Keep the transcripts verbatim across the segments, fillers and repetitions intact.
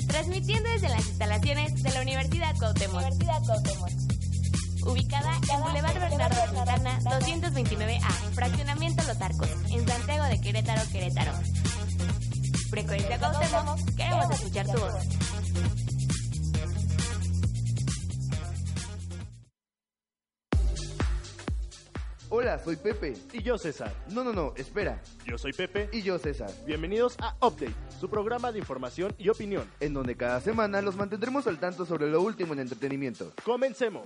Transmitiendo desde las instalaciones de la Universidad Cuauhtémoc. Universidad Cuauhtémoc. Ubicada en Boulevard Bernardo Santana, doscientos veintinueve A, Fraccionamiento Los Arcos, en Santiago de Querétaro, Querétaro. Frecuencia Cuauhtémoc, queremos escuchar tu voz. Hola, soy Pepe. Y yo César. No, no, no, espera. Yo soy Pepe. Y yo César. Bienvenidos a Update, su programa de información y opinión, en donde cada semana los mantendremos al tanto sobre lo último en entretenimiento. ¡Comencemos!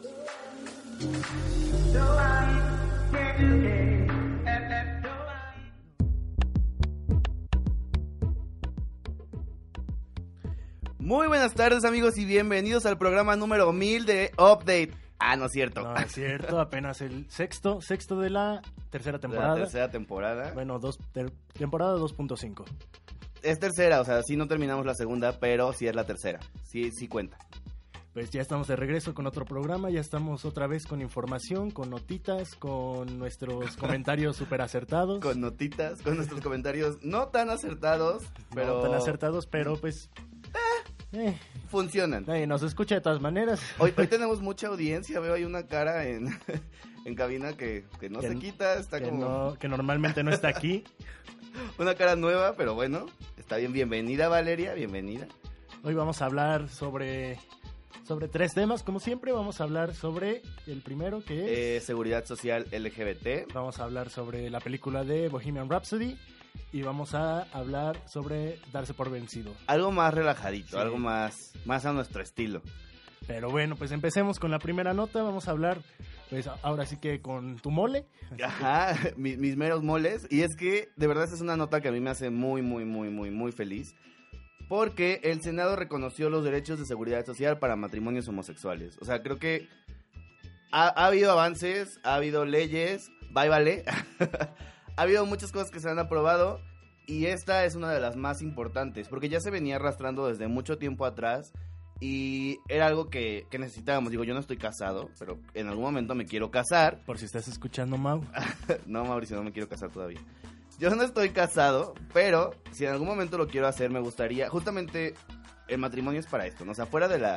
Muy buenas tardes, amigos, y bienvenidos al programa número mil de Update. Ah, no es cierto. No es cierto, apenas el sexto, sexto de la tercera temporada. La tercera temporada. Bueno, dos, ter, temporada dos punto cinco. Es tercera, o sea, sí no terminamos la segunda, pero sí es la tercera. Sí, sí cuenta. Pues ya estamos de regreso con otro programa, ya estamos otra vez con información, con notitas, con nuestros comentarios súper acertados. Con notitas, con nuestros comentarios no tan acertados, pero... No tan acertados, pero pues... Eh, funcionan. Nadie nos escucha de todas maneras. Hoy, hoy tenemos mucha audiencia, veo hay una cara en, en cabina que, que no que, se quita, está que como... No, que normalmente no está aquí. Una cara nueva, pero bueno, está bien. Bienvenida, Valeria, bienvenida. Hoy vamos a hablar sobre, sobre tres temas, como siempre. Vamos a hablar sobre el primero, que es... Eh, seguridad social L G B T. Vamos a hablar sobre la película de Bohemian Rhapsody. Y vamos a hablar sobre darse por vencido. Algo más relajadito, sí. Algo más, más a nuestro estilo. Pero bueno, pues empecemos con la primera nota. Vamos a hablar, pues ahora sí que con tu mole. Ajá, que... mis, mis meros moles. Y es que de verdad esta es una nota que a mí me hace muy, muy, muy, muy, muy feliz. Porque el Senado reconoció los derechos de seguridad social para matrimonios homosexuales. O sea, creo que ha, ha habido avances, ha habido leyes. Bye, vale. Ha habido muchas cosas que se han aprobado y esta es una de las más importantes porque ya se venía arrastrando desde mucho tiempo atrás y era algo que, que necesitábamos. Digo, yo no estoy casado, pero en algún momento me quiero casar. Por si estás escuchando, Mau. No, Mauricio, no me quiero casar todavía. Yo no estoy casado, pero si en algún momento lo quiero hacer, me gustaría... Justamente el matrimonio es para esto, ¿no? O sea, fuera de la...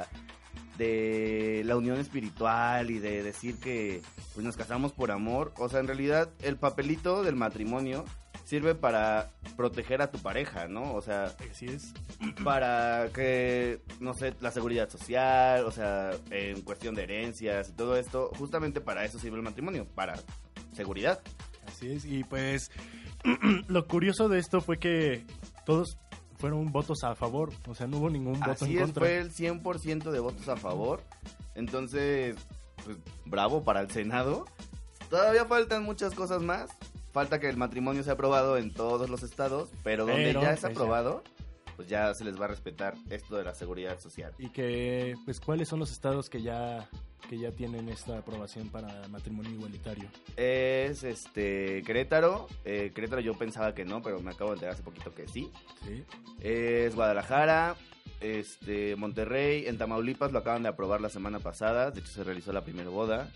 de la unión espiritual y de decir que pues nos casamos por amor, o sea, en realidad el papelito del matrimonio sirve para proteger a tu pareja, ¿no? O sea, así es. Para que, no sé, la seguridad social, o sea, en cuestión de herencias y todo esto, justamente para eso sirve el matrimonio, para seguridad. Así es, y pues lo curioso de esto fue que todos fueron votos a favor, o sea, no hubo ningún voto Así en es, contra. Fue el cien por ciento de votos a favor, entonces, pues, bravo para el Senado. Todavía faltan muchas cosas más, falta que el matrimonio sea aprobado en todos los estados, pero donde pero, ya es pues aprobado, ya. pues ya se les va a respetar esto de la seguridad social. Y que, pues, ¿cuáles son los estados que ya... que ya tienen esta aprobación para matrimonio igualitario? Es este Querétaro. Eh, Querétaro yo pensaba que no, pero me acabo de enterar hace poquito que sí. Sí. Es Guadalajara, este Monterrey, en Tamaulipas lo acaban de aprobar la semana pasada. De hecho se realizó la primera boda.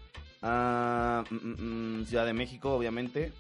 Ah, mm, mm, Ciudad de México, obviamente.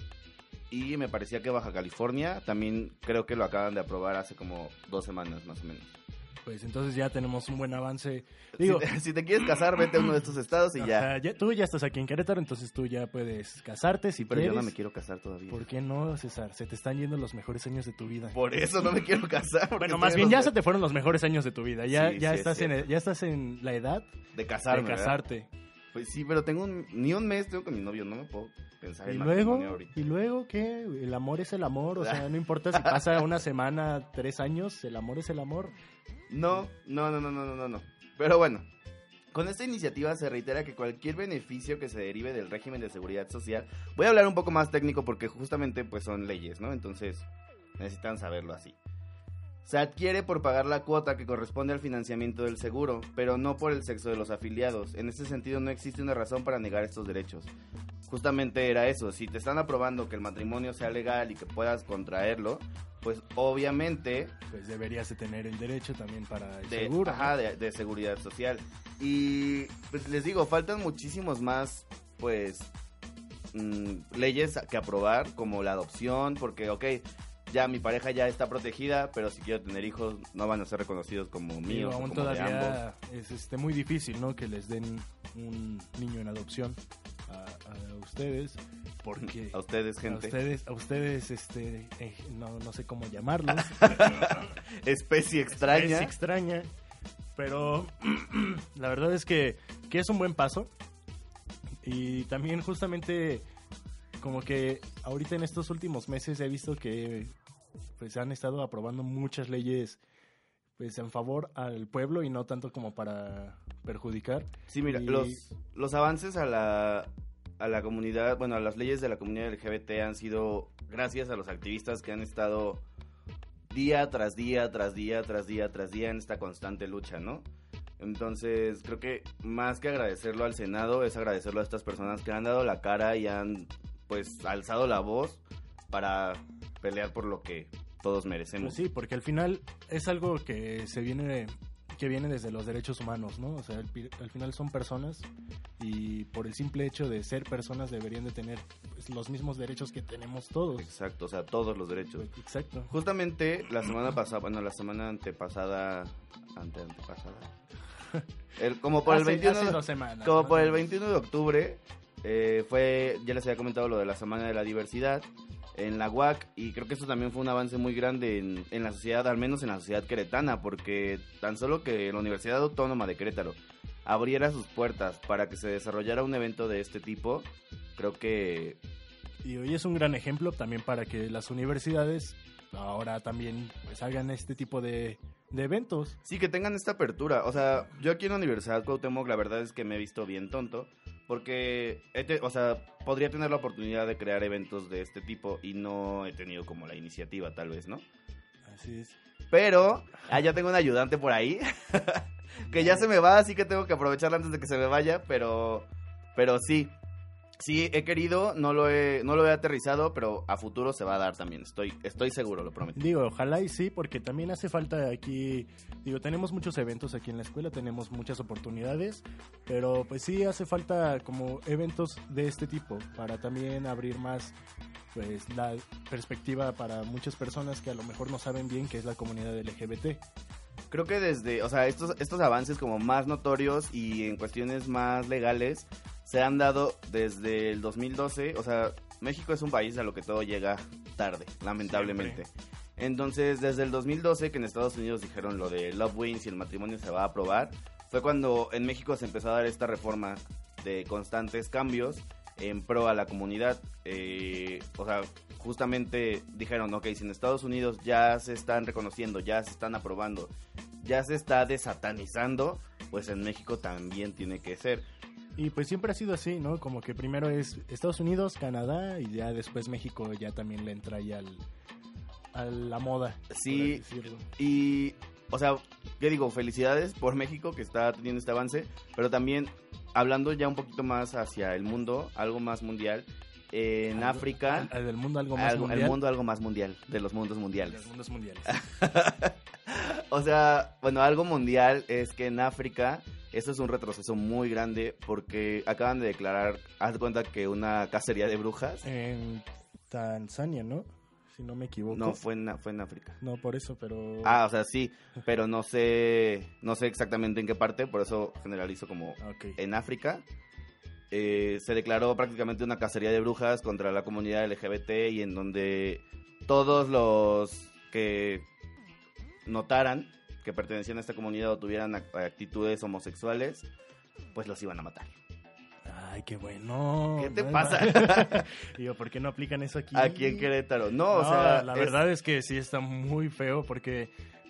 Y me parecía que Baja California también creo que lo acaban de aprobar hace como dos semanas más o menos. Pues entonces ya tenemos un buen avance. Digo, si, te, si te quieres casar, vete a uno de estos estados y ya. Sea, ya. Tú ya estás aquí en Querétaro, entonces tú ya puedes casarte si Pero quieres. yo no me quiero casar todavía. ¿Por qué no, César? Se te están yendo los mejores años de tu vida. Por eso no me quiero casar. Bueno, más bien ya se te fueron los mejores años de tu vida. Ya, sí, ya, sí, estás sí. en, ya estás en la edad de casarme, de casarte. ¿verdad? Pues sí, pero tengo un, ni un mes tengo con mi novio, no me puedo pensar en ¿Y luego? matrimonio ahorita. ¿Y luego qué? El amor es el amor, o sea, no importa si pasa una semana, tres años, el amor es el amor. No, no, no, no, no, no, no. Pero bueno, con esta iniciativa se reitera que cualquier beneficio que se derive del régimen de seguridad social, voy a hablar un poco más técnico porque justamente pues son leyes, ¿no? Entonces necesitan saberlo así. Se adquiere por pagar la cuota que corresponde al financiamiento del seguro, pero no por el sexo de los afiliados. En este sentido no existe una razón para negar estos derechos. Justamente era eso, si te están aprobando que el matrimonio sea legal y que puedas contraerlo, pues obviamente... Pues deberías de tener el derecho también para el de, seguro. Ajá, ¿no? de, de seguridad social. Y pues les digo, faltan muchísimos más, pues, mmm, leyes que aprobar, como la adopción, porque, ok... ya mi pareja ya está protegida, pero si quiero tener hijos no van a ser reconocidos como míos. Digo, o aún como de ambos. todavía es este, muy difícil, ¿no? Que les den un niño en adopción a, a ustedes, porque... A ustedes, gente. A ustedes, a ustedes este, eh, no, no sé cómo llamarlos. Especie extraña. Es extraña, pero la verdad es que, que es un buen paso. Y también justamente como que ahorita en estos últimos meses he visto que pues han estado aprobando muchas leyes pues en favor al pueblo y no tanto como para perjudicar. Sí, mira, y... los, los avances a la, a la comunidad, bueno, a las leyes de la comunidad L G B T han sido gracias a los activistas que han estado día tras día, tras día, tras día, tras día en esta constante lucha, ¿no? Entonces, creo que más que agradecerlo al Senado, es agradecerlo a estas personas que han dado la cara y han, pues, alzado la voz para pelear por lo que todos merecemos. Pues sí, porque al final es algo que se viene, que viene desde los derechos humanos, ¿no? O sea, al, al final son personas y por el simple hecho de ser personas deberían de tener pues, los mismos derechos que tenemos todos. Exacto, o sea, todos los derechos. Exacto. Justamente la semana pasada, bueno, la semana antepasada, ante antepasada, el, como por hace, el veintiuno, hace dos semanas, como ¿no? por el veintiuno de octubre, eh, fue, ya les había comentado lo de la Semana de la Diversidad en la U A C, y creo que eso también fue un avance muy grande en, en la sociedad, al menos en la sociedad queretana, porque tan solo que la Universidad Autónoma de Querétaro abriera sus puertas para que se desarrollara un evento de este tipo, creo que... Y hoy es un gran ejemplo también para que las universidades ahora también pues hagan este tipo de, de eventos. Sí, que tengan esta apertura. O sea, yo aquí en la Universidad Cuauhtémoc la verdad es que me he visto bien tonto, porque, he te- o sea, podría tener la oportunidad de crear eventos de este tipo y no he tenido como la iniciativa, tal vez, ¿no? Así es. Pero, ah, ya tengo un ayudante por ahí, que ya se me va, así que tengo que aprovecharla antes de que se me vaya, pero, pero sí. Sí, he querido, no lo he, no lo he aterrizado, pero a futuro se va a dar también, estoy, estoy seguro, lo prometo. Digo, ojalá y sí, porque también hace falta aquí, digo, tenemos muchos eventos aquí en la escuela, tenemos muchas oportunidades, pero pues sí hace falta como eventos de este tipo para también abrir más pues la perspectiva para muchas personas que a lo mejor no saben bien qué es la comunidad L G B T. Creo que desde, o sea, estos, estos avances como más notorios y en cuestiones más legales se han dado desde el dos mil doce, o sea, México es un país a lo que todo llega tarde, lamentablemente. Siempre. Entonces, desde el dos mil doce que en Estados Unidos dijeron lo de Love Wins y el matrimonio se va a aprobar, fue cuando en México se empezó a dar esta reforma de constantes cambios en pro a la comunidad. Eh, o sea, justamente dijeron, ok, si en Estados Unidos ya se están reconociendo, ya se están aprobando, ya se está desatanizando, pues en México también tiene que ser. Y pues siempre ha sido así, ¿no? Como que primero es Estados Unidos, Canadá y ya después México ya también le entra ahí al, a la moda. Sí, por así decirlo. y, o sea, ¿qué digo? Felicidades por México que está teniendo este avance, pero también hablando ya un poquito más hacia el mundo, algo más mundial, en Algo- África, al- del mundo algo más algo, mundial. el mundo algo más mundial, de los mundos De mundiales. los mundos mundiales. O sea, bueno, algo mundial es que en África esto es un retroceso muy grande porque acaban de declarar, haz de cuenta que una cacería de brujas, En Tanzania, ¿no? Si no me equivoco. no, fue en, fue en África. No, por eso, pero... Ah, o sea, sí, pero no sé, no sé exactamente en qué parte, por eso generalizo como Ok. en África. Eh, se declaró prácticamente una cacería de brujas contra la comunidad L G B T y en donde todos los que notaran que pertenecían a esta comunidad o tuvieran act- actitudes homosexuales, pues los iban a matar. Ay, qué bueno. ¿Qué te No, pasa? Digo, ¿por qué no aplican eso aquí? Aquí en Querétaro. No, No, o sea, la es- verdad es que sí está muy feo porque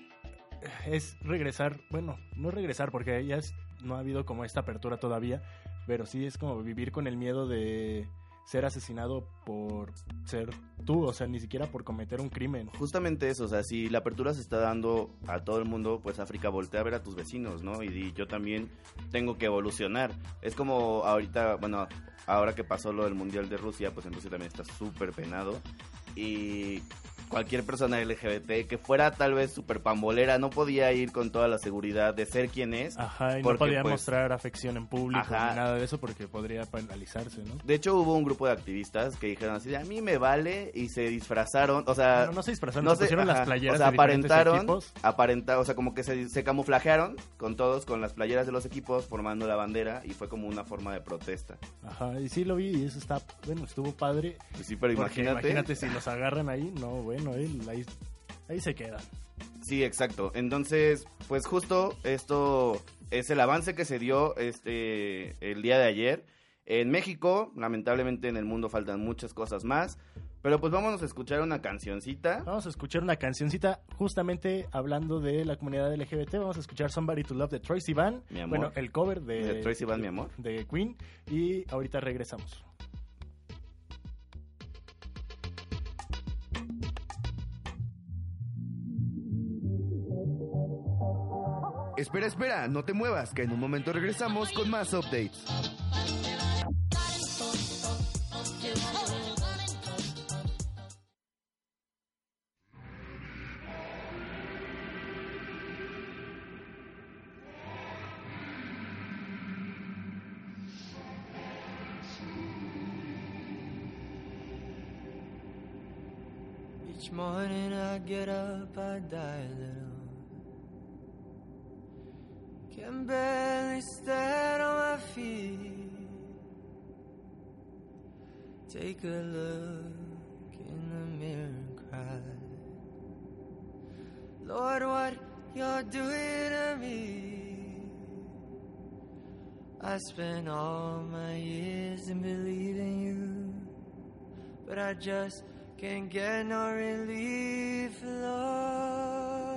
es regresar, bueno, no regresar porque ya es- no ha habido como esta apertura todavía, pero sí es como vivir con el miedo de ser asesinado por ser tú, o sea, ni siquiera por cometer un crimen. justamente eso, o sea, si la apertura se está dando a todo el mundo, pues África, voltea a ver a tus vecinos, ¿no? Y, di, yo también tengo que evolucionar. Es como ahorita, bueno, ahora que pasó lo del Mundial de Rusia, pues en Rusia también está súper penado. Y cualquier persona L G B T que fuera tal vez súper pambolera, no podía ir con toda la seguridad de ser quien es. Ajá, y porque, no podía pues, mostrar afección en público ajá. ni nada de eso porque podría penalizarse, ¿no? De hecho, hubo un grupo de activistas que dijeron así, a mí me vale, y se disfrazaron, o sea... No, no se disfrazaron, no se pusieron ajá, las playeras o sea, de diferentes aparentaron, equipos. aparenta, o sea, como que se, se camuflajearon con todos, con las playeras de los equipos, formando la bandera, y fue como una forma de protesta. Ajá, y sí lo vi, y eso está, bueno, estuvo padre. Pues sí, pero porque imagínate... imagínate si los agarran ahí, no, bueno, ahí, ahí, ahí se quedan. Sí, exacto. Entonces, pues justo esto es el avance que se dio este el día de ayer. En México, lamentablemente en el mundo faltan muchas cosas más, pero pues vámonos a escuchar una cancioncita. Vamos a escuchar una cancioncita justamente hablando de la comunidad L G B T. Vamos a escuchar Somebody to Love de Troye Sivan. Mi amor. Bueno, el cover de, De Troye Sivan, mi amor. de Queen. Y ahorita regresamos. Espera, espera, no te muevas, que en un momento regresamos con más updates. Each morning I get up, I die a little. Can barely stand on my feet. Take a look in the mirror and cry. Lord, what you're doing to me. I spent all my years in believing you, but I just can't get no relief, Lord.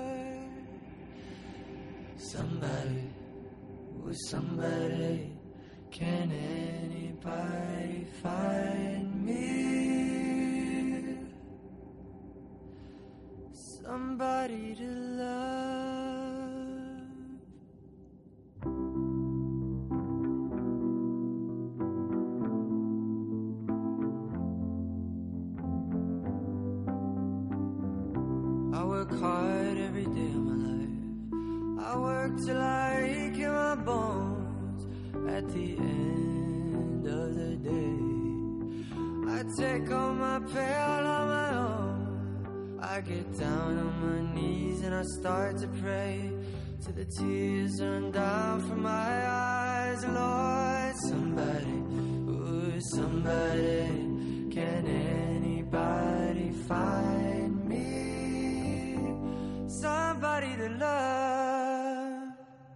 Somebody, who's somebody? Can anybody find me? Somebody to love. I work hard every day of my life. I work till I ache in my bones. At the end of the day, I take all my pay all on my own. I get down on my knees and I start to pray till the tears run down from my eyes. Lord, somebody, ooh, somebody, can anybody find me? Somebody to love.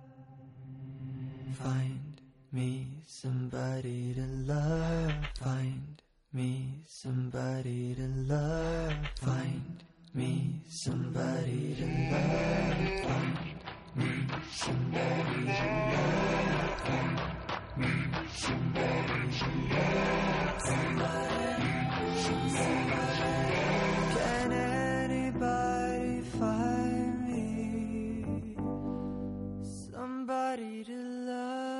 Find me somebody to love. Find me somebody to love. Find me somebody to love. Find me somebody to love. Find me somebody to love. Somebody, somebody. Can anybody find me somebody to love?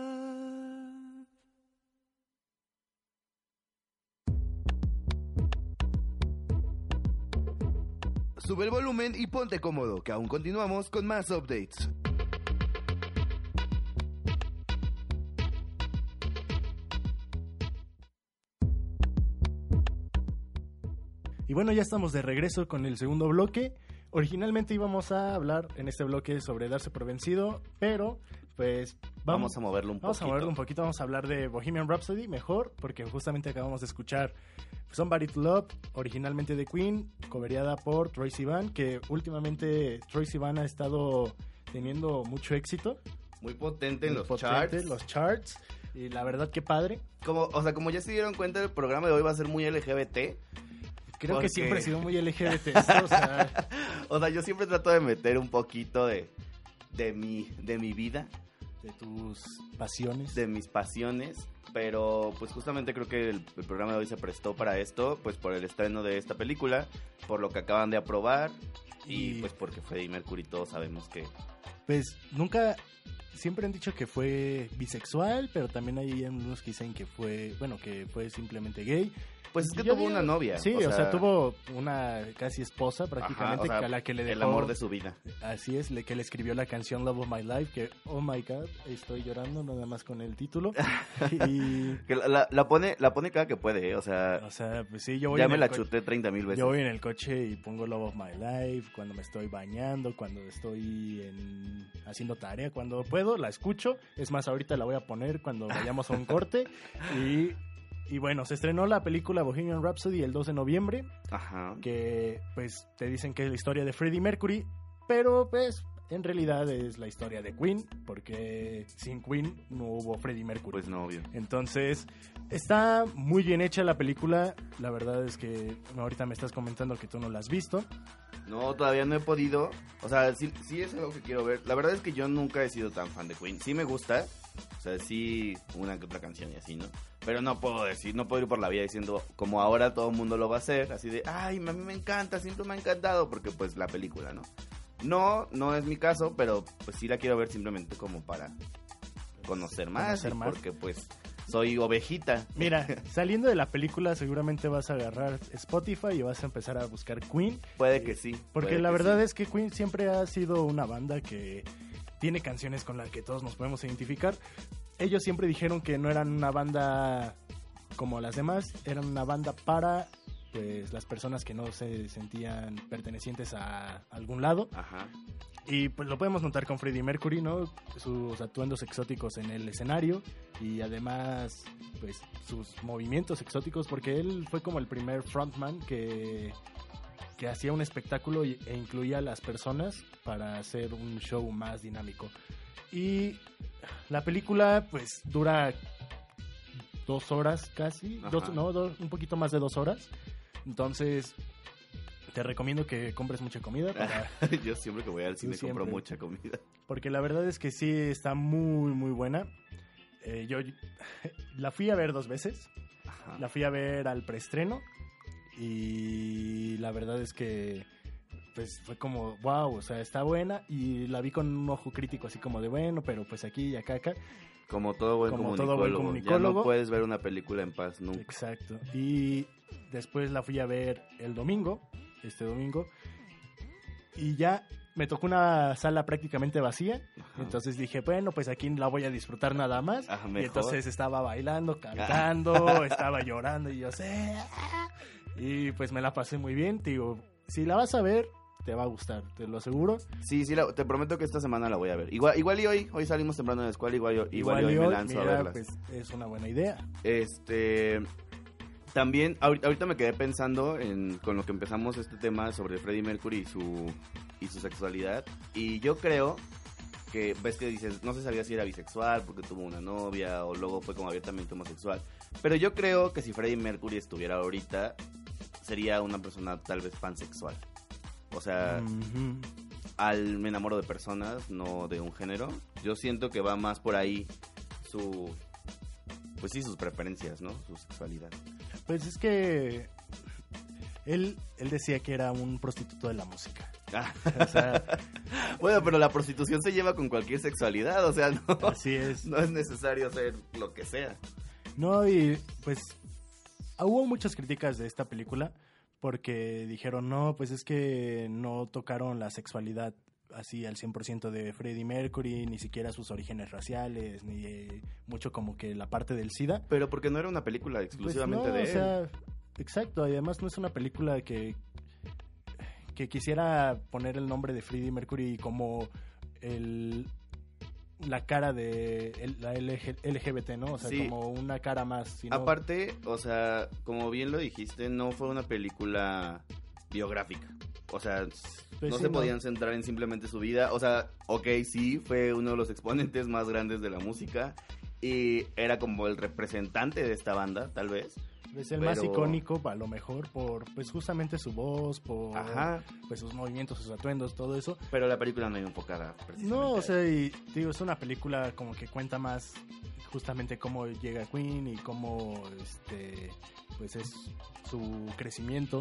Sube el volumen y ponte cómodo, que aún continuamos con más updates. Y bueno, ya estamos de regreso con el segundo bloque. Originalmente íbamos a hablar en este bloque sobre darse por vencido, pero pues Vamos, vamos a moverlo un vamos poquito. a moverlo un poquito, vamos a hablar de Bohemian Rhapsody mejor, porque justamente acabamos de escuchar Somebody to Love, originalmente de Queen, coveriada por Troye Sivan, que últimamente Troye Sivan ha estado teniendo mucho éxito. Muy potente en Muy los potente, charts. los charts, y la verdad que padre. Como, o sea, como ya se dieron cuenta, el programa de hoy va a ser muy L G B T. Creo Porque- que siempre ha sido muy L G B T esto, o sea, O sea, yo siempre trato de meter un poquito de, de, mi, de mi vida, de tus pasiones. de mis pasiones, pero pues justamente creo que el, el programa de hoy se prestó para esto, pues por el estreno de esta película, por lo que acaban de aprobar y, Y- pues porque Freddie Mercury todos sabemos que... Pues nunca, siempre han dicho que fue bisexual, pero también hay unos que dicen que fue, bueno, que fue simplemente gay. Pues es que Yo tuvo digo- una novia. Sí, o sea, tuvo una casi esposa prácticamente, ajá, o sea, a la que le dejó... el amor de su vida. Así es, le, que le escribió la canción Love of My Life, que, oh my God, estoy llorando nada más con el título. Y, Que la, la- la pone la pone cada que puede, ¿eh? O sea, o sea, pues sí, yo voy, ya en me el la co- chuté treinta mil veces. yo voy en el coche y pongo Love of My Life, cuando me estoy bañando, cuando estoy en, haciendo tarea, cuando puedo, la escucho. Es más, ahorita la voy a poner cuando vayamos a un corte. Y, y bueno, se estrenó la película Bohemian Rhapsody el dos de noviembre. Ajá. Que pues te dicen que es la historia de Freddie Mercury, pero pues en realidad es la historia de Queen, porque sin Queen no hubo Freddie Mercury. Pues no, obvio. Entonces, está muy bien hecha la película. La verdad es que ahorita me estás comentando que tú no la has visto. No, todavía no he podido. O sea, sí, sí es algo que quiero ver. La verdad es que yo nunca he sido tan fan de Queen. Sí me gusta. O sea, sí, una que otra canción y así, ¿no? Pero no puedo decir, no puedo ir por la vida diciendo, como ahora todo el mundo lo va a hacer, así de, ay, a mí me encanta, siempre me ha encantado, porque pues la película, ¿no? No, no es mi caso, pero pues sí la quiero ver simplemente como para conocer más, Conocer y más. porque pues soy ovejita. Mira, saliendo de la película seguramente vas a agarrar Spotify y vas a empezar a buscar Queen. Puede que sí. Porque puede la que verdad sí. es que Queen siempre ha sido una banda que tiene canciones con las que todos nos podemos identificar. Ellos siempre dijeron que no eran una banda como las demás, eran una banda para pues las personas que no se sentían pertenecientes a algún lado. Ajá. Y pues lo podemos notar con Freddie Mercury, ¿no? Sus atuendos exóticos en el escenario y además pues sus movimientos exóticos, porque él fue como el primer frontman que que hacía un espectáculo y- e incluía a las personas para hacer un show más dinámico. Y la película pues dura dos horas casi, Ajá. dos, no, dos- un poquito más de dos horas. Entonces te recomiendo que compres mucha comida para, Yo siempre que voy al cine compro siempre. mucha comida. porque la verdad es que sí está muy muy buena. Eh, yo la fui a ver dos veces. Ajá. La fui a ver al preestreno y la verdad es que pues fue como wow, o sea, está buena, y la vi con un ojo crítico así como de bueno, pero pues aquí y acá acá. Como todo buen Como comunicólogo. todo buen Ya comunicólogo. no puedes ver una película en paz nunca. Exacto. Y después la fui a ver el domingo, este domingo, y ya me tocó una sala prácticamente vacía. Ajá. Entonces dije, bueno, pues aquí la voy a disfrutar nada más. Ah, y mejor. entonces estaba bailando, cantando, estaba llorando y yo sé. Y pues me la pasé muy bien. Te digo, si la vas a ver, te va a gustar, te lo aseguro. Sí, sí, la- te prometo que esta semana la voy a ver. Igual, igual y hoy, hoy salimos temprano de la escuela, igual, yo- igual, y hoy, me lanzo mira, a verla. pues es una buena idea. Este, también, ahori- ahorita me quedé pensando en, con lo que empezamos este tema sobre Freddie Mercury y su, y su sexualidad. Y yo creo que, ves que dices, no se sabía si era bisexual porque tuvo una novia o luego fue como abiertamente homosexual. Pero yo creo que si Freddie Mercury estuviera ahorita, sería una persona tal vez pansexual. O sea, Ujú. al me enamoro de personas, no de un género. Yo siento que va más por ahí su, pues sí, sus preferencias, ¿no? Su sexualidad. Pues es que él, él decía que era un prostituto de la música. O sea, Bueno, pero la prostitución se lleva con cualquier sexualidad, o sea, no, así es. no es necesario hacer lo que sea. No, y pues hubo muchas críticas de esta película porque dijeron, no, pues es que no tocaron la sexualidad así al cien por ciento de Freddie Mercury, ni siquiera sus orígenes raciales, ni eh, mucho como que la parte del SIDA. Pero porque no era una película Pues exclusivamente no, de o él. sea, exacto, y además no es una película que, que quisiera poner el nombre de Freddie Mercury como el la cara de el- la L G L G B T, ¿no? O sea, Sí. como una cara más. Sino, Aparte, o sea, como bien lo dijiste, no fue una película biográfica. O sea, Pues no sí, se no. podían centrar en simplemente su vida. O sea, ok, sí, fue uno de los exponentes más grandes de la música. Y era como el representante de esta banda, tal vez. es el más pero- icónico, a lo mejor, por pues justamente su voz, por Ajá. pues sus movimientos, sus atuendos, todo eso. Pero la película no iba enfocada precisamente No, o a sea, y, digo, es una película como que cuenta más justamente cómo llega Queen y cómo este pues es su crecimiento.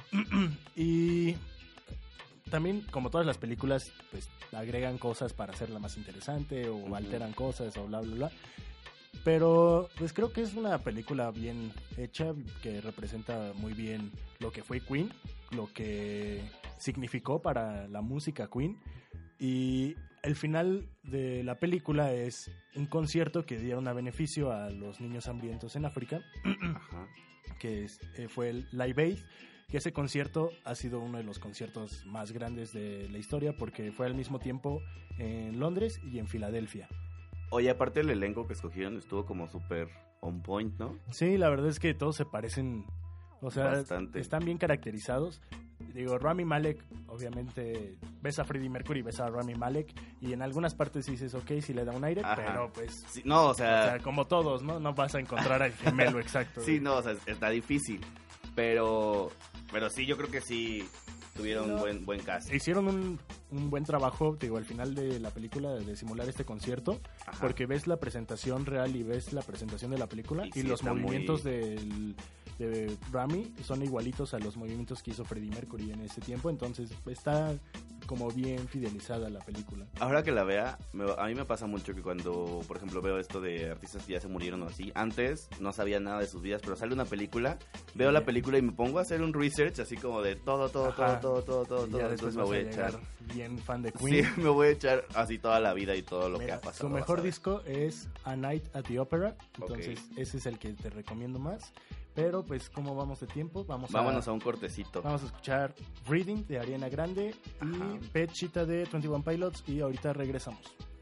Y también, como todas las películas, pues agregan cosas para hacerla más interesante o Ujú. alteran cosas o bla bla bla. Pero pues creo que es una película bien hecha, que representa muy bien lo que fue Queen, lo que significó para la música Queen. Y el final de la película es un concierto que dieron a beneficio a los niños hambrientos en África, Ajá. que es, eh, fue el Live Aid, que ese concierto ha sido uno de los conciertos más grandes de la historia porque fue al mismo tiempo en Londres y en Filadelfia. Oye, aparte el elenco que escogieron estuvo como súper on point, ¿no? Sí, la verdad es que todos se parecen, o sea, Bastante. están bien caracterizados. Digo, Rami Malek, obviamente, ves a Freddie Mercury, ves a Rami Malek, y en algunas partes dices, ok, sí le da un aire, Ajá. pero pues, Sí, no, o o sea, sea, como todos, ¿no? No vas a encontrar al gemelo exacto. sí, no, o sea, está difícil. Pero, pero sí, yo creo que sí tuvieron No. un buen, buen cast. Hicieron un, un buen trabajo, digo, al final de la película de simular este concierto, Ajá. porque ves la presentación real y ves la presentación de la película Y y, sí, los está movimientos muy- del, de Rami son igualitos a los movimientos que hizo Freddie Mercury en ese tiempo, entonces está como bien fidelizada la película. Ahora que la vea, me- a mí me pasa mucho que cuando, por ejemplo, veo esto de artistas que ya se murieron o así, antes no sabía nada de sus vidas, pero sale una película, veo la película y me pongo a hacer un research así como de todo, todo, Ajá. todo, todo, todo, todo, Y todo, ya después entonces me vas voy a a echar. llegar bien fan de Sí, Queen. me voy a echar así toda la vida y todo lo que Mira, ha pasado. su vas mejor a ver. disco es A Night at the Opera, entonces ese es el que te recomiendo más. Pero pues como vamos de tiempo, vamos Vámonos a, a un cortecito. vamos a escuchar Reading de Ariana Grande Ajá. y Pet Cheetah de veintiuno Pilots y ahorita regresamos.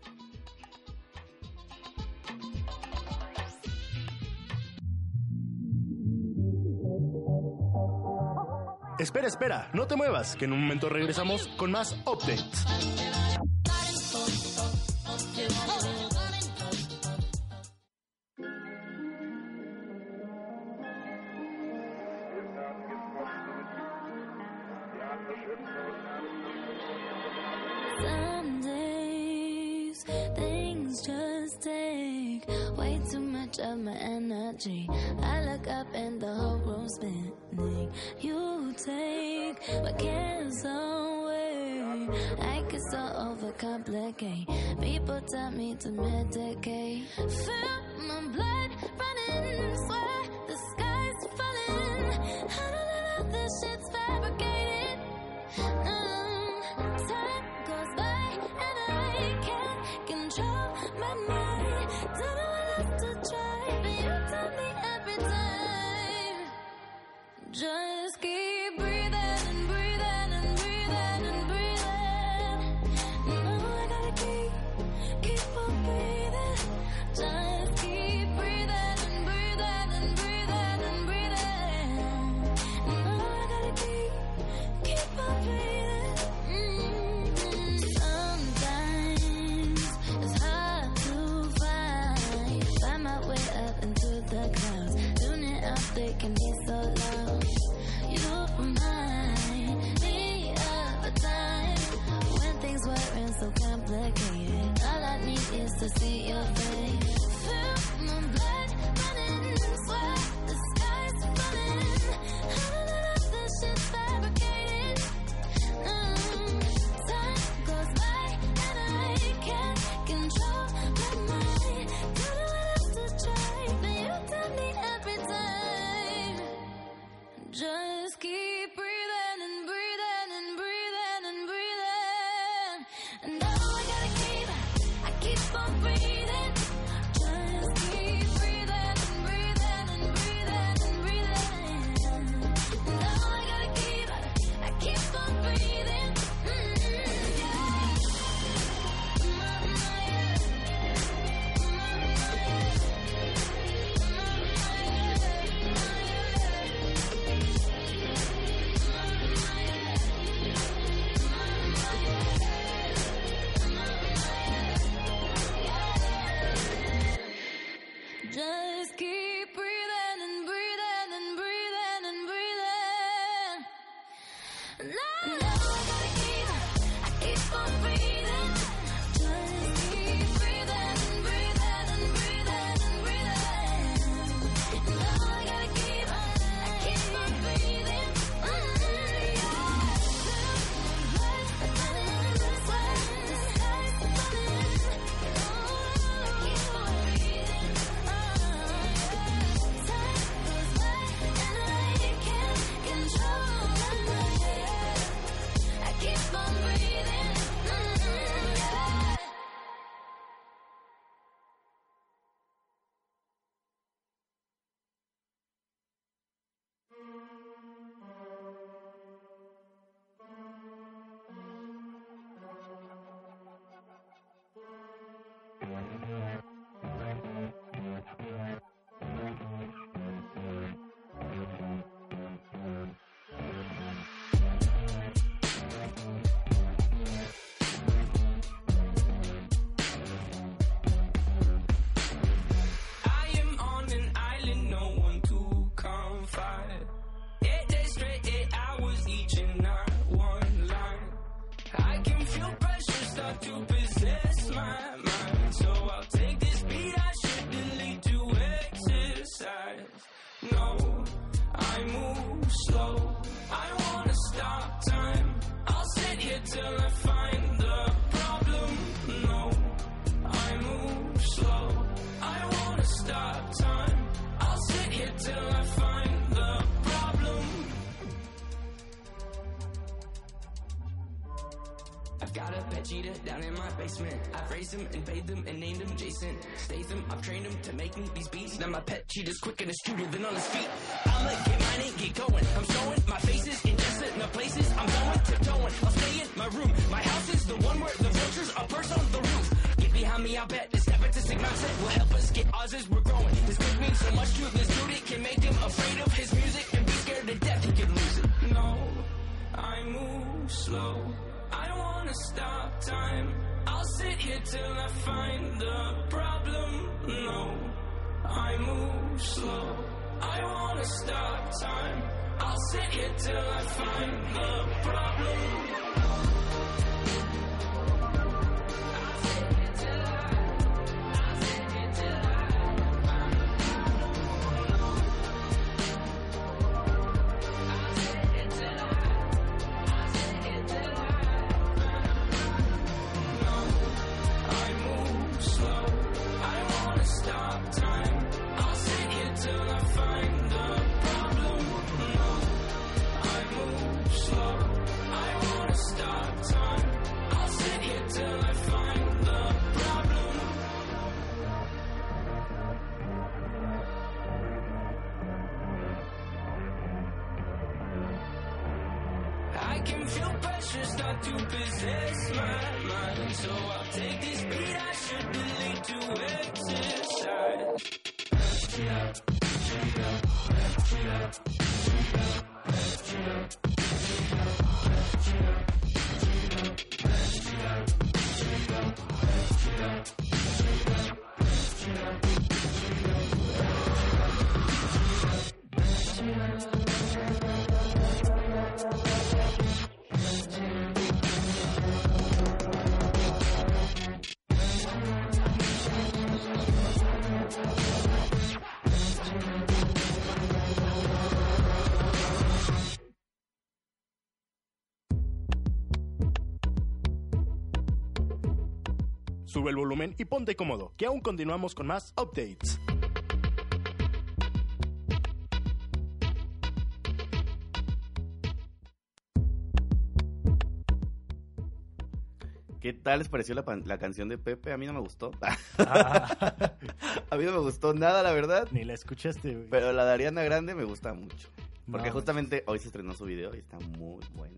Espera, espera, no te muevas, que en un momento regresamos con más updates. Some days things just take way too much of my energy. I look up and the whole room's spinning. You take my cares away. I get so overcomplicate. People tell me to medicate. Feel my blood running, swear the sky's falling. I don't know if this shit's fabricated. Um, time goes by and I can't control my mind. Don't know what else to try, but you tell me every time. Just keep breathing and breathing and breathing and breathing. No, I gotta keep, keep on breathing. Just keep breathing and breathing and breathing and breathing. No, I gotta keep, keep on breathing. Mm-hmm. Sometimes it's hard to find, find my way up into the clouds. Tuning out, they can be so loud. You remind me of a time when things weren't so complicated. All I need is to see your face. Feel my blood running, swear the sky's falling. I don't know if this shit's fabricated. Mm, time goes by and I can't control my mind. Don't know what else to try, but you tell me every time. Just keep breathing and breathing and breathing and breathing. And now I gotta keep, I keep on breathing. Just keep breathing and breathing and breathing and breathing. And now I gotta keep, I keep on breathing. Mm-hmm. Just keep breathing and breathing and breathing and breathing. No, no, I gotta keep, I keep on breathing. Just keep breathing and breathing and breathing and breathing. No, I gotta keep, I keep on breathing. Mm-hmm. Blood running, sweat, the sky's falling. Oh, I keep on breathing. wanna stop time. I'll sit here till I find the problem. No, I move slow. I wanna stop time. I'll sit here till I find the problem. I've got a pet cheetah down in my basement. I've raised him and paid them and named him Jason Statham. I've trained him to make me these beats. Now my pet cheetah's quicker and astuter than on his feet. I'ma get mine and get going. I'm showing my faces in just the places I'm going, tiptoeing. I'll stay in my room. My house is the one where the vultures are perched on the roof. Get behind me, I bet this nepotistic mindset will help us get ours as we're growing. This could mean so much to this dude, it can make him afraid of his music and be scared to death he could lose it. No, I move slow. I don't wanna stop time. I'll sit here till I find the problem. No, I move slow. I don't wanna stop time. I'll sit here till I find the problem. I can feel pressure start to possess my mind. So I'll take this beat I should delete to exercise. Sube el volumen y ponte cómodo, que aún continuamos con más updates. ¿Qué tal les pareció la, pan- la canción de Pepe? A mí no me gustó. Ah, A mí no me gustó nada, la verdad. ni la escuchaste, güey. Pero la de Ariana Grande me gusta mucho. Porque No, justamente hoy se estrenó su video y está muy bueno.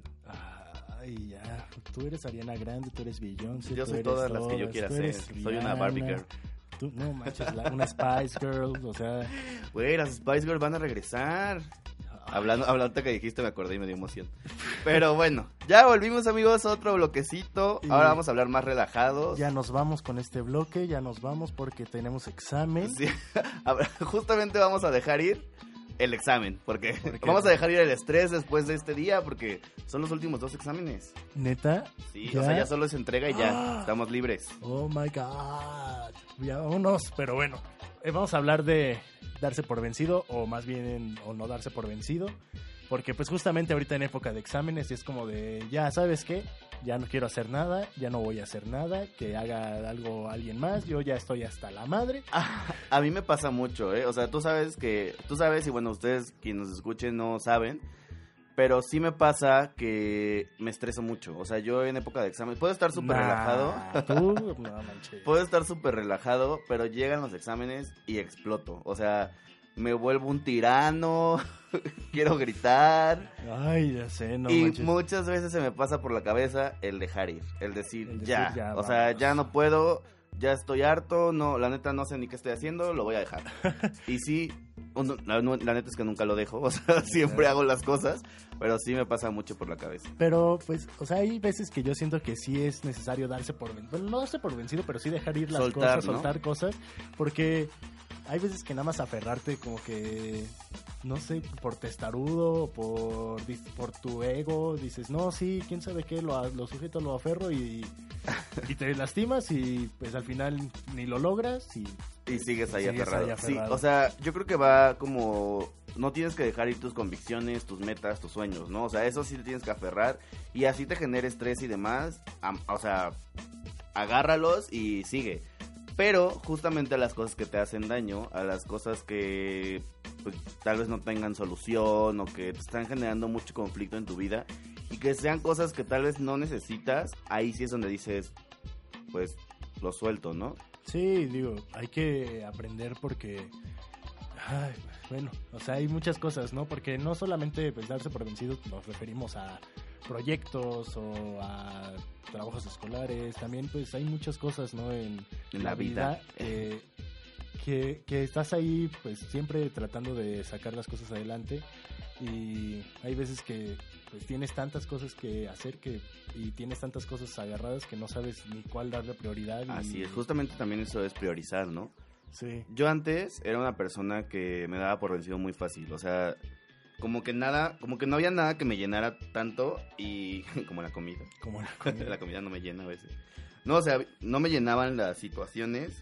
Ay, ya. Tú eres Ariana Grande, tú eres Beyoncé. Yo tú soy eres todas las que yo todas, quiera tú ser. eres Soy una Barbie Rihanna. girl. Tú, no manches, la- una Spice Girl, o sea... Güey, las Spice Girls van a regresar. Hablando, hablando que dijiste me acordé y me dio emoción. Pero bueno, ya volvimos, amigos, a otro bloquecito. Y- Ahora vamos a hablar más relajados. Ya nos vamos con este bloque, ya nos vamos porque tenemos examen. Sí. A ver, justamente vamos a dejar ir el examen, porque ¿Por qué? vamos a dejar ir el estrés después de este día, porque son los últimos dos exámenes. ¿Neta? Sí, ¿Ya? o sea, ya solo se entrega y ya, Ah. estamos libres. Oh my God. Ya vámonos, pero bueno. eh, vamos a hablar de darse por vencido, o más bien, o no darse por vencido. Porque pues justamente ahorita en época de exámenes es como de, ya, ¿sabes qué? Ya no quiero hacer nada, ya no voy a hacer nada, que haga algo alguien más, yo ya estoy hasta la madre. Ah, a mí me pasa mucho, ¿eh? O sea, tú sabes que, tú sabes, y bueno, ustedes quienes nos escuchen no saben, pero sí me pasa que me estreso mucho. O sea, yo en época de examen, puedo estar súper Nah, relajado, Tú, no manches. puedo estar súper relajado, pero llegan los exámenes y exploto. O sea, me vuelvo un tirano, quiero gritar. Ay, ya sé, no y manches. muchas veces se me pasa por la cabeza el dejar ir, el decir, El decir, ya, ya, o sea, vamos. ya no puedo, ya estoy harto, no, la neta no sé ni qué estoy haciendo, lo voy a dejar. Y sí, uno- la, no- la neta es que nunca lo dejo, o sea, siempre hago las cosas, pero sí me pasa mucho por la cabeza. Pero, pues, o sea, hay veces que yo siento que sí es necesario darse por vencido. Bueno, no darse por vencido, pero sí dejar ir las Soltar, cosas, ¿no? soltar cosas. Porque hay veces que nada más aferrarte como que, no sé, por testarudo, por, dis- por tu ego, dices, no, sí, quién sabe qué, lo, a- lo sujeto, lo aferro y, y te lastimas y pues al final ni lo logras y... Y sigues ahí Sigues aferrado. ahí Sí, aferrado. o sea, yo creo que va como no tienes que dejar ir tus convicciones, tus metas, tus sueños, ¿no? O sea, eso sí te tienes que aferrar y así te genera estrés y demás, am- o sea, agárralos y sigue. Pero justamente a las cosas que te hacen daño, a las cosas que pues, tal vez no tengan solución o que te están generando mucho conflicto en tu vida y que sean cosas que tal vez no necesitas, ahí sí es donde dices, pues lo suelto, ¿no? Sí, digo, hay que aprender porque, ay, bueno, o sea, hay muchas cosas, ¿no? Porque no solamente pues darse por vencido nos referimos a proyectos o a trabajos escolares, también pues hay muchas cosas, ¿no? En, En la vida. eh, que, que estás ahí pues siempre tratando de sacar las cosas adelante y hay veces que pues tienes tantas cosas que hacer que y tienes tantas cosas agarradas que no sabes ni cuál darle prioridad. Y... Así es, justamente también eso es priorizar, ¿no? Sí. Yo antes era una persona que me daba por vencido muy fácil, o sea, como que nada, como que no había nada que me llenara tanto y como la comida. Como la comida. La comida no me llena a veces. No, o sea, no me llenaban las situaciones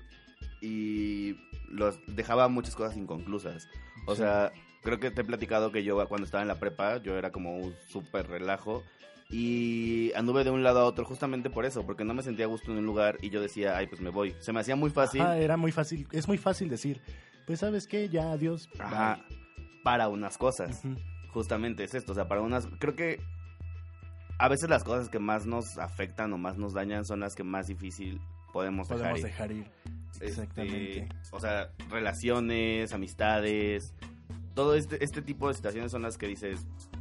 y los dejaba muchas cosas inconclusas. O Sí. sea, creo que te he platicado que yo cuando estaba en la prepa, yo era como un súper relajo y anduve de un lado a otro justamente por eso, porque no me sentía a gusto en un lugar y yo decía, ay, pues me voy. Se me hacía muy fácil. Ajá, era muy fácil, es muy fácil decir, pues ¿sabes qué? Ya, adiós. Ajá, para unas cosas. Ujú. Justamente es esto, o sea, para unas... Creo que a veces las cosas que más nos afectan o más nos dañan son las que más difícil podemos, Podemos dejar ir. dejar ir. Este, Exactamente. o sea, relaciones, amistades, todo este, este tipo de situaciones son las que dices,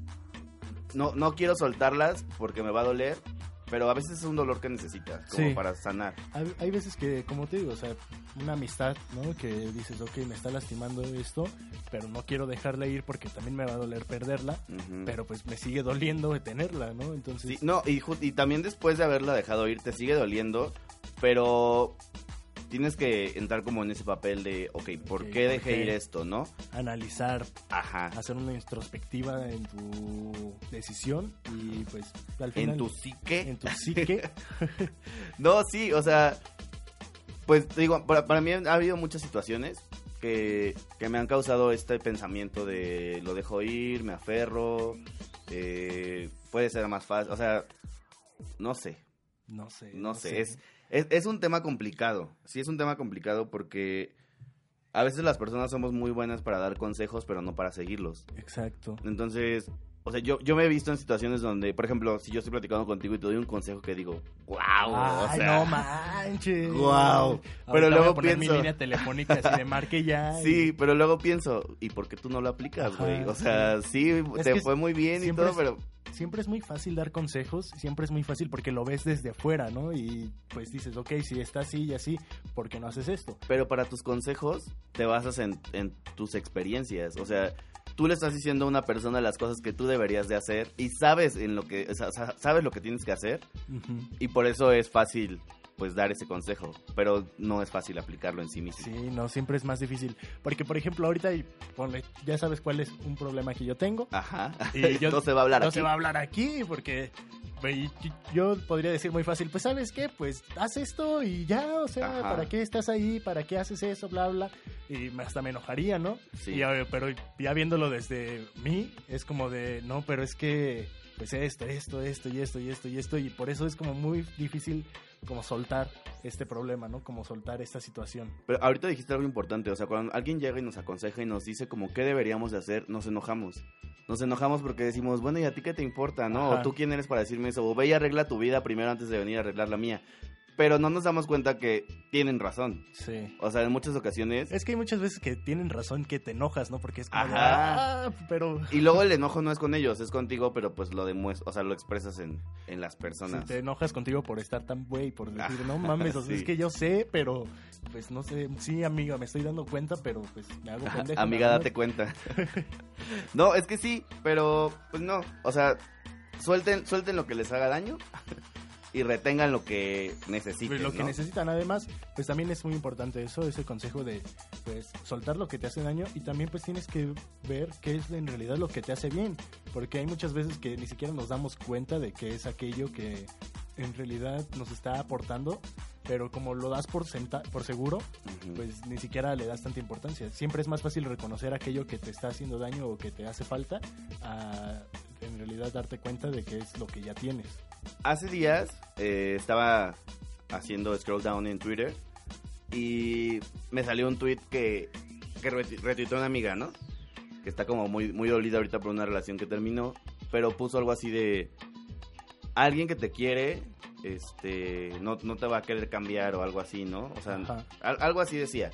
no, no quiero soltarlas porque me va a doler, pero a veces es un dolor que necesitas, como Sí. para sanar. Hay, hay veces que, como te digo, o sea, una amistad, ¿no? Que dices, ok, me está lastimando esto, pero no quiero dejarla ir porque también me va a doler perderla, Ujú. pero pues me sigue doliendo de tenerla, ¿no? Entonces, Sí, no, y, ju- y también después de haberla dejado ir, te sigue doliendo, pero tienes que entrar como en ese papel de, ok, ¿por Ok, qué ¿por dejé qué? ir esto, no? analizar, Ajá. hacer una introspectiva en tu decisión y pues al final... En tu psique. en tu psique. No, sí, o sea, pues te digo, para, para mí ha habido muchas situaciones que, que me han causado este pensamiento de lo dejo ir, me aferro, eh, puede ser más fácil, o sea, no sé, No sé. no sé, es, es, es un tema complicado, sí es un tema complicado porque a veces las personas somos muy buenas para dar consejos, pero no para seguirlos. Exacto. Entonces, o sea, yo, yo me he visto en situaciones donde, por ejemplo, si yo estoy platicando contigo y te doy un consejo que digo, wow, o Ay, sea, no manches. Guau. Pero Ahorita voy luego a poner pienso- mi línea telefónica así de marque ya. y- sí, pero luego pienso, ¿y por qué tú no lo aplicas, Ajá, güey? O sea, sí, Es te que fue muy bien y siempre todo, es- pero Siempre es muy fácil dar consejos, siempre es muy fácil porque lo ves desde afuera, ¿no? Y pues dices, ok, si está así y así, ¿por qué no haces esto? pero para tus consejos te basas en, en tus experiencias, o sea, tú le estás diciendo a una persona las cosas que tú deberías de hacer y sabes en lo que, o sea, sa- sabes lo que tienes que hacer Ujú. y por eso es fácil, pues, dar ese consejo, pero no es fácil aplicarlo en sí mismo. Sí, no, siempre es más difícil. Porque, por ejemplo, ahorita, y ponle, ya sabes cuál es un problema que yo tengo. Ajá, Y yo- no se va a hablar no aquí. se va a hablar aquí porque güey, yo- yo podría decir muy fácil, pues ¿sabes qué? Pues haz esto y ya, o sea, Ajá. ¿para qué estás ahí? ¿Para qué haces eso? Bla, bla. Y me- hasta me enojaría, ¿no? Sí. Y, eh, pero ya viéndolo desde mí, es como de, no, pero es que, pues esto, esto, esto y esto y esto y esto. Y por eso es como muy difícil como soltar este problema, ¿no? Como soltar esta situación. Pero ahorita dijiste algo importante, o sea, cuando alguien llega y nos aconseja y nos dice como qué deberíamos de hacer, nos enojamos. Nos enojamos porque decimos, bueno, ¿y a ti qué te importa, no? Ajá. O tú quién eres para decirme eso, o ve y arregla tu vida primero antes de venir a arreglar la mía. Pero no nos damos cuenta que tienen razón. Sí. O sea, en muchas ocasiones... Es que hay muchas veces que tienen razón que te enojas, ¿no? Porque es como, de, Ajá. ah, pero... Y luego el enojo no es con ellos, es contigo, pero pues lo demuestras, o sea, lo expresas en, en las personas. Si te enojas contigo por estar tan güey, por decir, Ajá, no mames, o sea, sí. es que yo sé, pero pues no sé, sí, amiga, me estoy dando cuenta, pero pues me hago pendejo. Amiga, nada date más. cuenta. No, es que sí, pero pues no. O sea, suelten, suelten lo que les haga daño y retengan lo que necesiten. Pues lo que ¿no? necesitan, además, pues también es muy importante eso, ese consejo de, pues, soltar lo que te hace daño y también, pues, tienes que ver qué es en realidad lo que te hace bien, porque hay muchas veces que ni siquiera nos damos cuenta de qué es aquello que en realidad nos está aportando, pero como lo das por senta- por seguro, Ujú. pues ni siquiera le das tanta importancia. Siempre es más fácil reconocer aquello que te está haciendo daño o que te hace falta a en realidad darte cuenta de que es lo que ya tienes. Hace días eh, estaba haciendo scroll down en Twitter y me salió un tweet que, que retu- retuiteó una amiga, ¿no? Que está como muy, muy dolida ahorita por una relación que terminó, pero puso algo así de: alguien que te quiere, este, no, no te va a querer cambiar o algo así, ¿no? O sea, Ajá. al- algo así decía.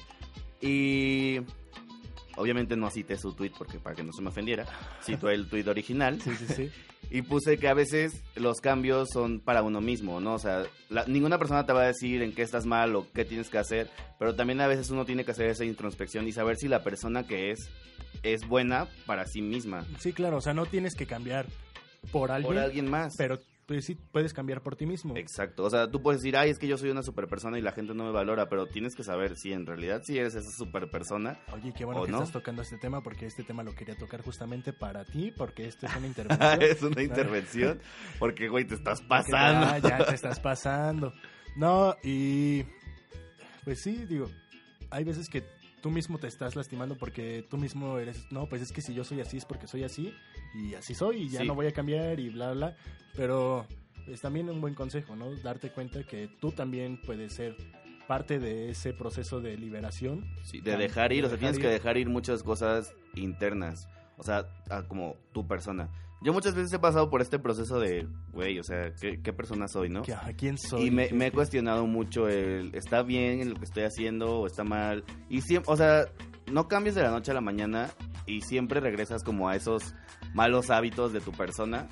Y obviamente no cité su tweet porque para que no se me ofendiera, citó el tweet original. Sí, sí, sí. Y puse que a veces los cambios son para uno mismo, ¿no? O sea, la- ninguna persona te va a decir en qué estás mal o qué tienes que hacer, pero también a veces uno tiene que hacer esa introspección y saber si la persona que es es buena para sí misma. Sí, claro, o sea, no tienes que cambiar por alguien, Por alguien más. pero pues, sí puedes cambiar por ti mismo. Exacto, o sea, tú puedes decir, ay, es que yo soy una super persona y la gente no me valora, pero tienes que saber si en realidad si eres esa super persona. Oye, qué bueno ¿O que no? estás tocando este tema, porque este tema lo quería tocar justamente para ti, porque esto es una intervención. Es una intervención, porque, güey, te estás Porque pasando. Ya, ya te estás pasando. No, y pues sí, digo, hay veces que tú mismo te estás lastimando porque tú mismo eres, no, pues es que si yo soy así es porque soy así y así soy y ya Sí. no voy a cambiar y bla, bla, pero es también un buen consejo, ¿no? Darte cuenta que tú también puedes ser parte de ese proceso de liberación. Sí, de dejar ir, De o sea, dejar tienes ir. que dejar ir muchas cosas internas, o sea, a como tu persona. Yo muchas veces he pasado por este proceso de, güey, o sea, ¿qué, qué persona soy, no? Que, ¿a quién soy? Y me, ¿Qué- me he qué- cuestionado mucho el, ¿está bien en lo que estoy haciendo o está mal? Y siempre, o sea, no cambias de la noche a la mañana y siempre regresas como a esos malos hábitos de tu persona,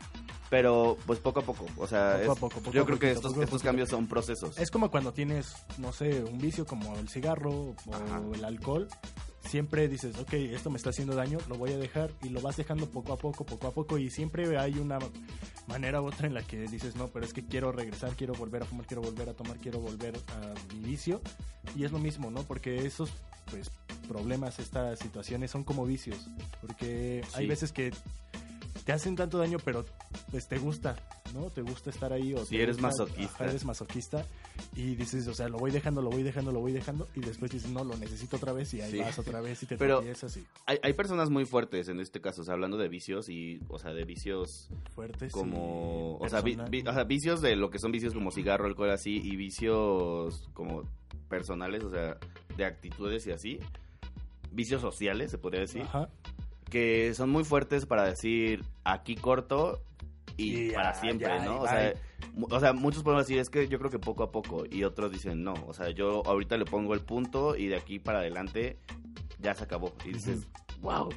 pero pues poco a poco, o sea, Poco a es- poco, poco yo a creo que poquito, estos, poco a estos poquito. cambios son procesos. Es como cuando tienes, no sé, un vicio como el cigarro o Ajá. el alcohol. Siempre dices, ok, esto me está haciendo daño, lo voy a dejar, y lo vas dejando poco a poco, poco a poco, y siempre hay una manera u otra en la que dices, no, pero es que quiero regresar, quiero volver a fumar, quiero volver a tomar, quiero volver a mi vicio, y es lo mismo, ¿no? Porque esos, pues, problemas, estas situaciones son como vicios, porque hay Sí. veces que te hacen tanto daño, pero pues te gusta, ¿no? Te gusta estar ahí. O Sí, te eres gusta- masoquista. ajá, eres masoquista y dices, o sea, lo voy dejando, lo voy dejando, lo voy dejando, y después dices, no, lo necesito otra vez, y ahí Sí. vas otra vez y te Pero- tropiezas y Hay, hay personas muy fuertes en este caso, o sea, hablando de vicios y, o sea, de vicios fuertes. como, y o sea, vi- persona- vi- o sea, vicios de lo que son vicios como cigarro, alcohol, así, y vicios como personales, o sea, de actitudes y así, vicios sociales, se podría decir, Ajá. que son muy fuertes para decir, aquí corto y Y para ya, siempre, ya, ¿no? y O sea, bye. mu- o sea, muchos pueden decir, es que yo creo que poco a poco, y otros dicen, no, o sea, yo ahorita le pongo el punto y de aquí para adelante ya se acabó. Y dices, wow.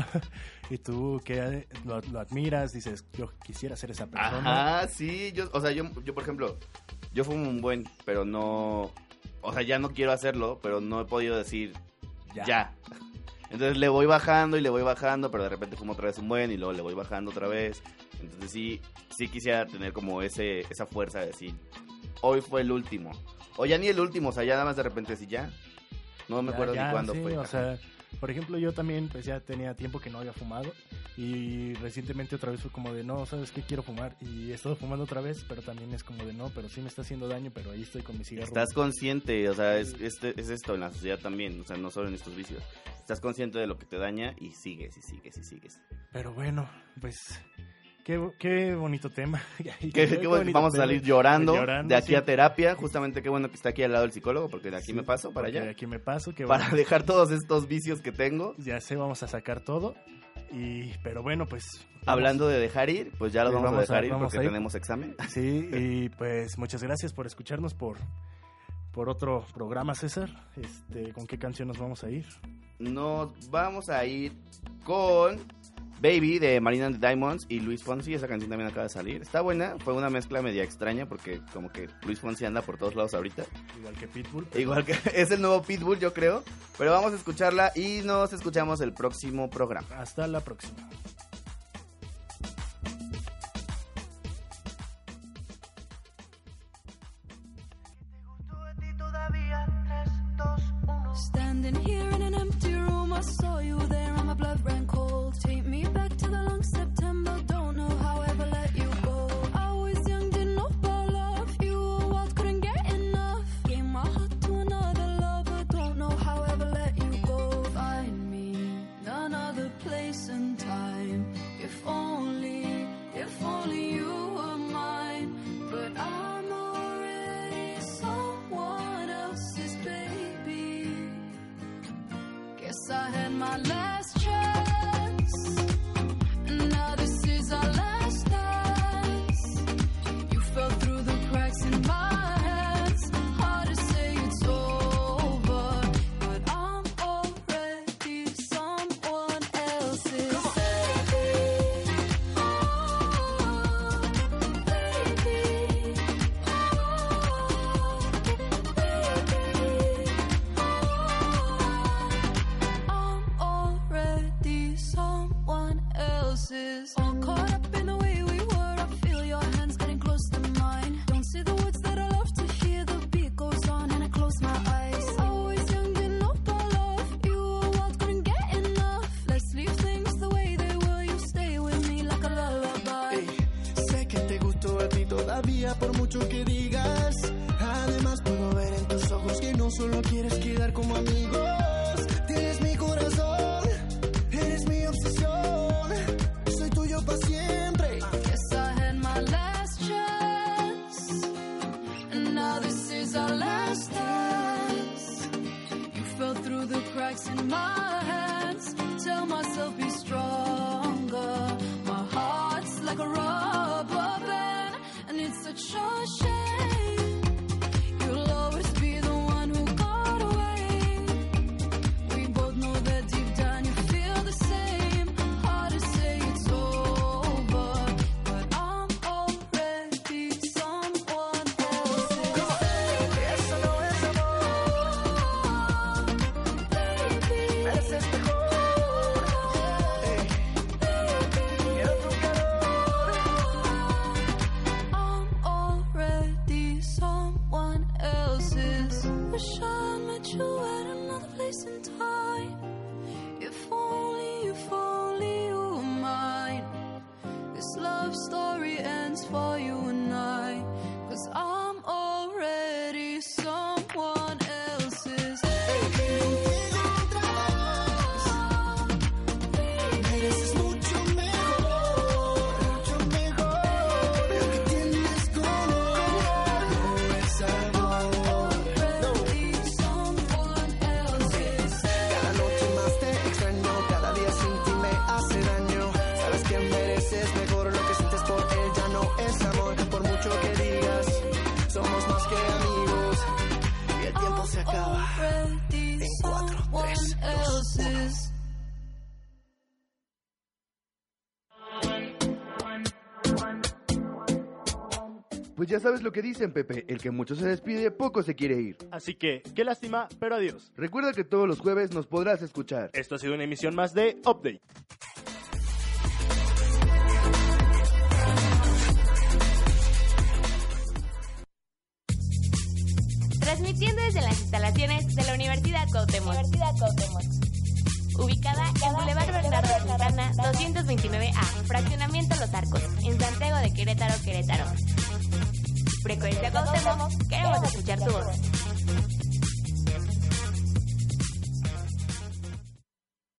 Y tú que lo, lo admiras, dices, yo quisiera ser esa persona. Ajá, sí, yo, o sea, yo, yo por ejemplo, yo fumo un buen, pero no, o sea, ya no quiero hacerlo, pero no he podido decir Ya. ya. Entonces le voy bajando y le voy bajando, pero de repente fumo otra vez un buen y luego le voy bajando otra vez. Entonces sí, sí quisiera tener como ese, esa fuerza de decir, hoy fue el último. O ya ni el último, o sea, ya nada más de repente decir ya. No me Ya, acuerdo ya, ni cuándo sí, fue. O Ajá. sea, por ejemplo, yo también pues ya tenía tiempo que no había fumado y recientemente otra vez fue como de no, ¿sabes qué? Quiero fumar y he estado fumando otra vez, pero también es como de no, pero sí me está haciendo daño, pero ahí estoy con mi cigarro. Estás consciente, o sea, es, este, es esto en la sociedad también, o sea, no solo en estos vicios. Estás consciente de lo que te daña y sigues y sigues y sigues. Pero bueno, pues qué, qué bonito tema. Qué- qué bueno, vamos a salir llorando, de aquí sí, a terapia. Justamente qué bueno que está aquí al lado el psicólogo, porque de aquí sí, me paso para porque allá. Aquí me paso, que Para bueno, dejar todos estos vicios que tengo. ya sé, vamos a sacar todo. Y, pero bueno, pues vamos. Hablando de dejar ir, pues ya lo Sí, vamos, vamos a dejar a- ir vamos porque a ir. tenemos examen. Sí, y pues muchas gracias por escucharnos por, por otro programa, César. Este, ¿con qué canción nos vamos a ir? Nos vamos a ir con Baby de Marina and the Diamonds y Luis Fonsi. Esa canción también acaba de salir. Está buena, fue una mezcla media extraña porque como que Luis Fonsi anda por todos lados ahorita. Igual que Pitbull. pero- Igual que es el nuevo Pitbull, yo creo. Pero vamos a escucharla y nos escuchamos el próximo programa. Hasta la próxima. Standing here in an empty room, I saw you there and my blood ran cold. Take me back to the long September, don't know how I ever let you go. I was young, didn't know about love, you were wild, couldn't get enough. my last chance, and now this is our last dance. You fell through the cracks in my hands. Hard to say it's over, but I'm already someone else's. Baby, oh, baby, I'm already someone else's. All caught up in the way we were. I feel your hands getting close to mine. Don't say the words that I love to hear. The beat goes on and I close my eyes. Always young and up I love you. What couldn't get enough. Let's leave things the way they were. You stay with me like a lullaby. Ey, sé que te gustó a ti todavía por mucho que digas. Además puedo ver en tus ojos que no solo quieres quedar como amigos. Tienes mi corazón, eres mi obsesión. Soy tuyo para siempre. Guess I had my last chance, and now this is our last dance. You fell through the cracks in my hands. Tell myself be stronger. My heart's like a rubber band, and it's such a shame. You'll always be the one who got away. We both know that deep down you feel the same. Hard to say it's over, but I'm already someone else's. Eso no es amor, Baby, mereces mejor. Ey, quiero tu calor. I'm already someone else's. Wish I met you at another place and time. If only, if only you were mine. This love story ends for you and I. Cause I'm already someone else's. Contigo otra vez. Mereces mucho mejor, mucho mejor. Lo que tienes conmigo no es amor. Already someone else's. Cada noche más te extraño, cada día sin ti me hace daño. Sabes que mereces mejor, lo que sientes por él ya no es amor. Por mucho que digas, somos más que amigos. Y el tiempo se acaba. Already En cuatro, tres, someone dos, uno. else's. Pues ya sabes lo que dicen, Pepe. El que mucho se despide, poco se quiere ir. Así que, qué lástima, pero adiós. Recuerda que todos los jueves nos podrás escuchar. Esto ha sido una emisión más de Update. Transmitiendo desde las instalaciones de la Universidad Cuauhtémoc. Ubicada en Boulevard Bernardo Santana doscientos veintinueve A, Fraccionamiento Los Arcos, en Santiago de Querétaro, Querétaro. Frecuencia Cuauhtémoc, queremos escuchar tu voz.